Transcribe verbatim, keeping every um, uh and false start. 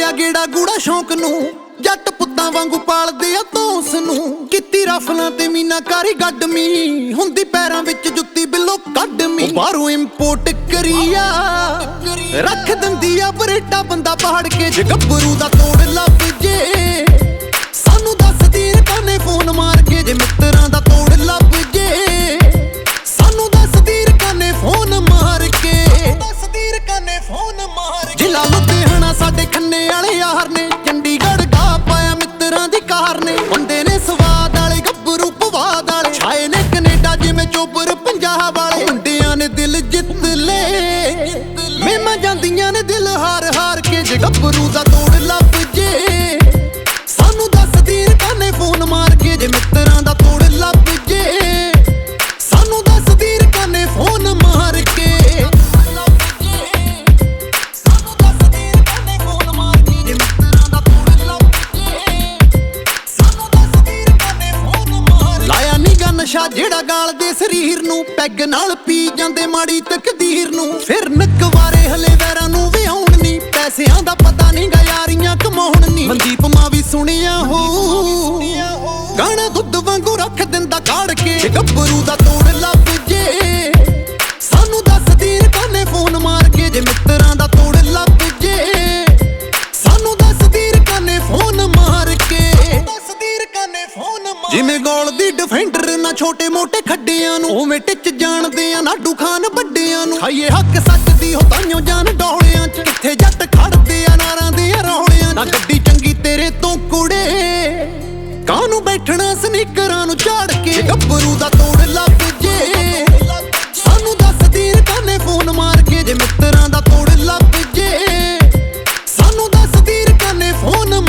ਮਾਰਿਆ ਗੇੜਾ ਗੂੜਾ ਸ਼ੌਂਕ ਨੂੰ ਜੱਟ ਪੁੱਤਾਂ ਵਾਂਗੂ ਪਾਲਦੇ ਆ ਤੋਸ ਨੂੰ ਕੀਤੀ ਰਫਲਾਂ ਤੇ ਮੀਨਾਕਾਰੀ ਗੱਡਮੀ ਹੁੰਦੀ ਪੈਰਾਂ ਵਿੱਚ ਜੁੱਤੀ ਬਿੱਲੋ ਕੱਢਮੀ ਬਾਹਰੋਂ ਇੰਪੋਰਟ ਕਰੀਆ ਰੱਖ ਦਿੰਦੀ ਆ ਬਰੇਟਾ ਬੰਦਾ ਪਹਾੜ ਕੇ ਜੇ ਗੱਭਰੂ ਦਾ ਤੋੜ ਲੱਭ ਜੇ ਸਾਨੂੰ ਦੱਸਦੀ ਰਕਾਨੇ ਫੋਨ ਮਾਰ ਕੇ ਜੇ ਮਿੱਤਰਾਂ ਦਾ ਤੋੜ ਲੱਭ ਜੇ ਸਾਨੂੰ ਦੱਸਦੀ ਰਕਾਨੇ ਫੋਨ ਮਾਰ ਕੇ ਦੱਸਦੀ ਰਕਾਨੇ ਫੋਨ ਮਾਰ ਜ਼ਿਲ੍ਹਾ ਲੁਧਿਆਣਾ ਸਾਡੇ ਖੰਨੇ ਵਾਲੇ ਯਾਰ ਨੇ ਚੰਡੀਗੜ੍ਹ ਗਾ ਪਾਇਆ ਮਿੱਤਰਾਂ ਦੀ ਕਾਰ ਨੇ ਬੰਦੇ ਨੇ ਸਵਾਦ ਵਾਲੇ ਗੱਭਰੂ ਪਵਾਦ ਵਾਲੇ ਛਾਏ ਨੇ ਕੈਨੇਡਾ ਜਿਵੇਂ ਚੋਬਰ ਪੰਜਾਬ ਵਾਲੇ ਮੁੰਡਿਆਂ ਨੇ ਦਿਲ ਜਿੱਤ ਲੈ ਮੇਮਾ ਜਾਂਦੀਆਂ ਨੇ ਦਿਲ ਹਾਰ ਹਾਰ ਕੇ ਜੇ ਗੱਭਰੂ ਦਾ ਤੋੜ ਲੱਭ ਜੇ ਸਾਨੂੰ ਦੱਸਦੀ ਰਕਾਨੇ ਫੋਨ ਮਾਰ ਕੇ ਜੇ ਮਿੱਤਰਾਂ ਦਾ ਤੋੜ ਲੱਭ ਜੇ ਸਾਨੂੰ ਦੱਸਦੀ ਰਕਾਨੇ ਫੋਨ ਮਾਰ ਕੇ ਨਸ਼ਾ ਜਿਹੜਾ ਗਾਲਦੇ ਸਰੀਰ ਨੂੰ ਪੈਗ ਨਾਲ ਪੀ ਜਾਂਦੇ ਮਾੜੀ ਤਕਦੀਰ ਨੂੰ ਫਿਰ ਨਕਵਾਰੇ ਹਲੇ ਵੈਰਾਂ ਨੂੰ ਵੀ ਆਉਣ ਨੀ ਪੈਸਿਆਂ ਦਾ ਪਤਾ ਨਹੀਂ ਗਾ ਯਾਰੀਆਂ ਕਮਾਉਣ ਨੀ ਮਨਦੀਪ ਮਾਂ ਵੀ ਸੁਣਿਆ ਹੋ ਗਾਣਾ ਦੁੱਧ ਵਾਂਗੂ ਰੱਖ ਦਿੰਦਾ ਕਾੜ ਕੇ ਗੱਭਰੂ ਦਾ ਤੋੜ ਲੱਭ ਜੇ ਸਾਨੂੰ ਦੱਸਦੀ ਰਕਾਨੇ ਫੋਨ ਮਾਰ ਕੇ ਜੇ ਮਿੱਤਰਾਂ ਦਾ ਤੋੜ ਲੱਭ ਜੇ ਸਾਨੂੰ ਦੱਸਦੀ ਰਕਾਨੇ ਫੋਨ ਮਾਰ ਕੇ ਦੱਸਦੀ ਰਕਾਨੇ ਫੋਨ ਮਾਰ ਜਿਵੇਂ ਗੋਲ ਦੀ ਡਿਫੈਂਡਰ ਨਾ ਛੋਟੇ ਮੋਟੇ ਖੱਡਿਆਂ ਨੂੰ ਉਵੇਂ ਟਿੱਚ ਜਾਣਦੇ ਆ ਨਾਡੂ ਖਾਨ ਵੱਡਿਆਂ ਨੂੰ ਖਾਈਏ ਹੱਕ ਸੱਚ ਦੀ ਹੋ ਤਾਈਓ ਜਾਨ ਡੋਲਿਆਂ ਚ ਕਿੱਥੇ ਜੱਟ ਖੜਦੇ ਆ ਨਾਰਾਂ ਦੇ ਰੌਲਿਆਂ ਨਾ ਗੱਡੀ ਚੰਗੀ ਤੇਰੇ ਤੋਂ ਕੁੜੇ ਕਾਹਨੂੰ ਬੈਠਣਾ ਸਨੀਕਰਾਂ ਨੂੰ ਝਾੜ ਕੇ ਗੱਭਰੂ ਦਾ ਤੋੜ ਲੱਭ ਜੇ ਸਾਨੂੰ ਦੱਸਦੀ ਰਕਾਨੇ ਫੋਨ ਮਾਰ ਕੇ ਜੇ ਮਿੱਤਰਾਂ ਦਾ ਤੋੜ ਲੱਭ ਜੇ ਸਾਨੂੰ ਦੱਸਦੀ ਰਕਾਨੇ ਫੋਨ